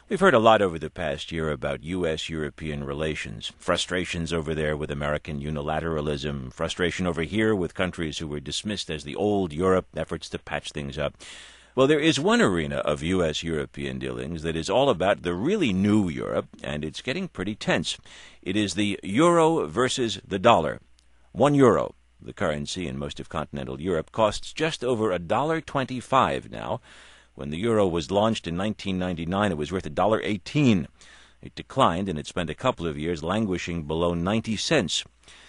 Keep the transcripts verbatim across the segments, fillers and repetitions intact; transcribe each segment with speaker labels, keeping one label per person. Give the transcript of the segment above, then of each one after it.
Speaker 1: We've heard a lot over the past year about U S European relations, frustrations over there with American unilateralism, frustration over here with countries who were dismissed as the old Europe, efforts to patch things up. Well, there is one arena of U S European dealings that is all about the really new Europe, and it's getting pretty tense. It is the euro versus the dollar. One euro, the currency in most of continental Europe, costs just over a dollar twenty-five now. When the euro was launched in nineteen ninety-nine, it was worth a dollar eighteen. It declined, and it spent a couple of years languishing below ninety cents.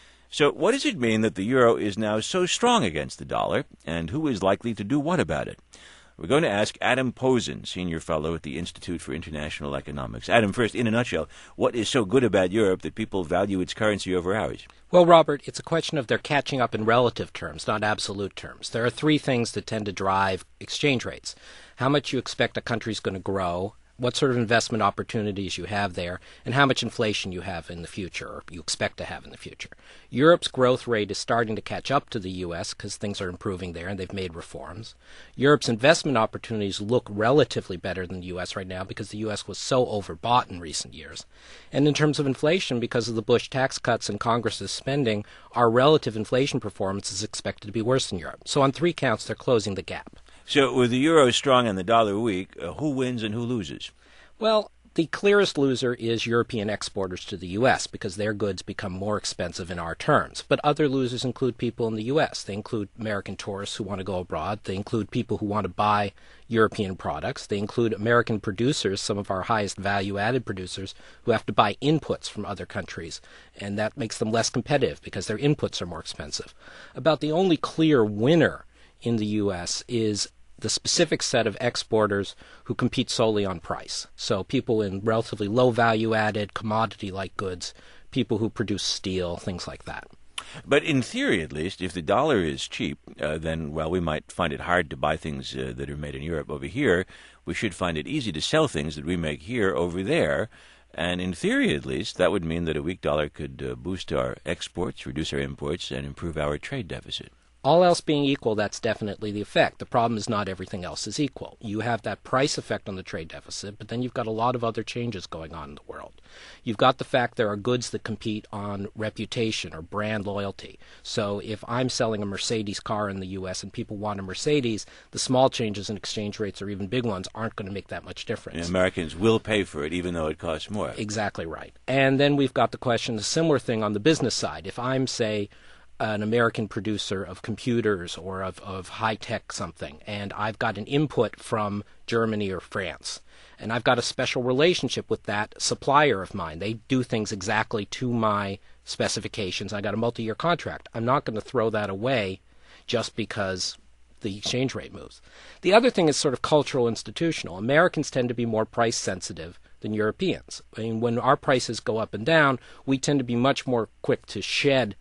Speaker 1: So what does it mean that the euro is now so strong against the dollar, and who is likely to do what about it? We're going to ask Adam Posen, Senior Fellow at the Institute for International Economics. Adam, first, in a nutshell, what is so good about Europe that people value its currency over ours?
Speaker 2: Well, Robert, it's a question of they're catching up in relative terms, not absolute terms. There are three things that tend to drive exchange rates. How much you expect a country's going to grow, what sort of investment opportunities you have there, and how much inflation you have in the future, or you expect to have in the future. Europe's growth rate is starting to catch up to the U S because things are improving there and they've made reforms. Europe's investment opportunities look relatively better than the U S right now because the U S was so overbought in recent years. And in terms of inflation, because of the Bush tax cuts and Congress's spending, our relative inflation performance is expected to be worse than Europe. So on three counts, they're closing the gap.
Speaker 1: So with the euro strong and the dollar weak, uh, who wins and who loses?
Speaker 2: Well, the clearest loser is European exporters to the U S because their goods become more expensive in our terms. But other losers include people in the U S. They include American tourists who want to go abroad. They include people who want to buy European products. They include American producers, some of our highest value-added producers, who have to buy inputs from other countries. And that makes them less competitive because their inputs are more expensive. About the only clear winner in the U S is the specific set of exporters who compete solely on price. So people in relatively low value-added, commodity-like goods, people who produce steel, things like that.
Speaker 1: But in theory, at least, if the dollar is cheap, uh, then, well, we might find it hard to buy things uh, that are made in Europe over here. We should find it easy to sell things that we make here over there. And in theory, at least, that would mean that a weak dollar could uh, boost our exports, reduce our imports, and improve our trade deficit.
Speaker 2: All else being equal, that's definitely the effect. The problem is not everything else is equal. You have that price effect on the trade deficit, but then you've got a lot of other changes going on in the world. You've got the fact there are goods that compete on reputation or brand loyalty. So if I'm selling a Mercedes car in the U S and people want a Mercedes, the small changes in exchange rates or even big ones aren't going to make that much difference.
Speaker 1: And Americans will pay for it even though it costs more.
Speaker 2: Exactly right. And then we've got the question, a similar thing on the business side. If I'm, say, an American producer of computers or of, of high-tech something, and I've got an input from Germany or France, and I've got a special relationship with that supplier of mine. They do things exactly to my specifications. I got a multi-year contract. I'm not going to throw that away just because the exchange rate moves. The other thing is sort of cultural institutional. Americans tend to be more price sensitive than Europeans. I mean, when our prices go up and down, we tend to be much more quick to shed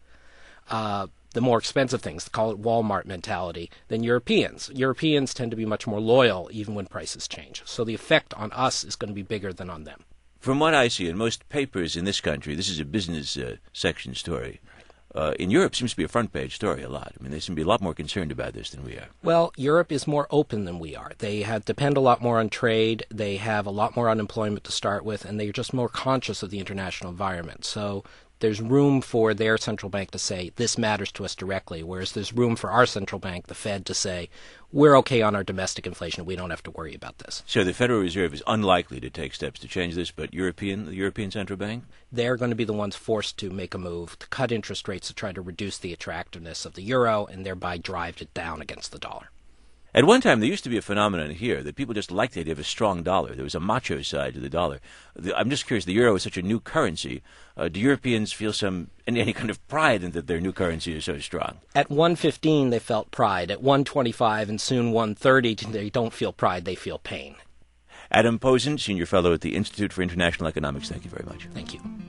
Speaker 2: Uh, the more expensive things, call it Walmart mentality, than Europeans. Europeans tend to be much more loyal even when prices change. So the effect on us is going to be bigger than on them.
Speaker 1: From what I see in most papers in this country, this is a business uh, section story. Uh, in Europe, it seems to be a front-page story a lot. I mean, they seem to be a lot more concerned about this than we are.
Speaker 2: Well, Europe is more open than we are. They have, depend a lot more on trade. They have a lot more unemployment to start with, and they're just more conscious of the international environment. So there's room for their central bank to say, this matters to us directly, whereas there's room for our central bank, the Fed, to say, we're okay on our domestic inflation. We don't have to worry about this.
Speaker 1: So the Federal Reserve is unlikely to take steps to change this, but European, the European Central Bank?
Speaker 2: They're going to be the ones forced to make a move to cut interest rates to try to reduce the attractiveness of the euro and thereby drive it down against the dollar.
Speaker 1: At one time, there used to be a phenomenon here that people just liked the idea of a strong dollar. There was a macho side to the dollar. The, I'm just curious, the euro is such a new currency. Uh, do Europeans feel some any, any kind of pride in that their new currency is so strong?
Speaker 2: At one fifteen, they felt pride. At one twenty-five and soon one thirty, they don't feel pride, they feel pain.
Speaker 1: Adam Posen, Senior Fellow at the Institute for International Economics, thank you very much.
Speaker 2: Thank you.